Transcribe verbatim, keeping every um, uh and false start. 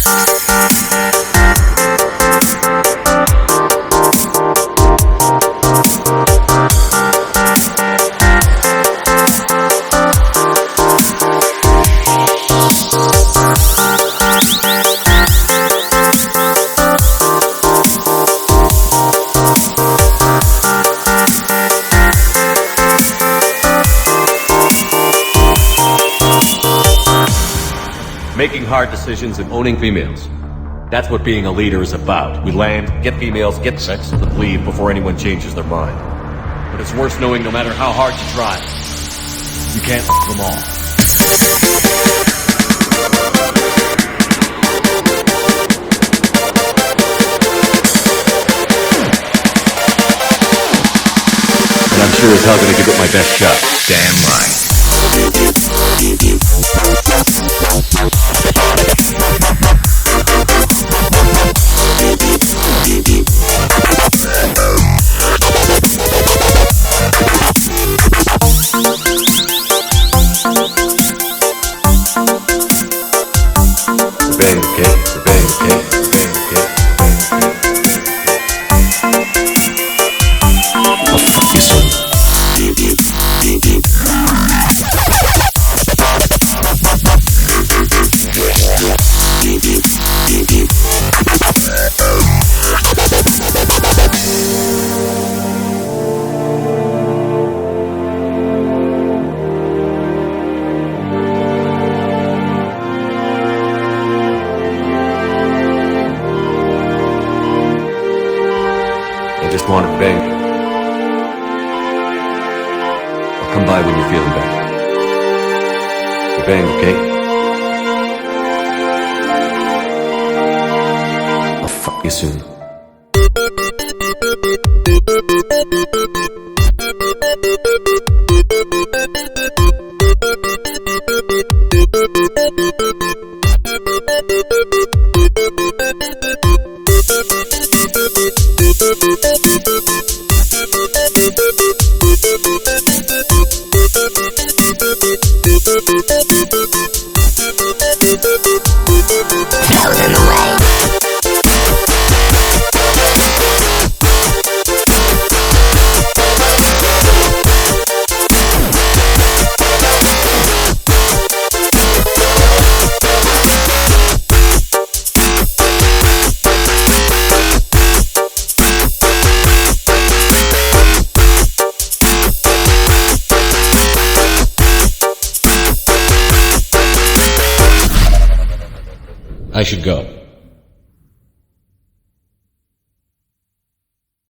Making hard decisions and owning females. That's what being a leader is about. We land, get females, get sex, and leave before anyone changes their mind. But it's worse knowing no matter how hard you try, you can't f them all. And I'm sure as hell gonna give it my best shot. Damn right. Bang the cake, the bang the cake, the bang the cake, I'll fuck you soon. I just want to bang. I'll come by when you're feeling better. You bang, okay? I'll fuck you soon. Out of the way. I should go.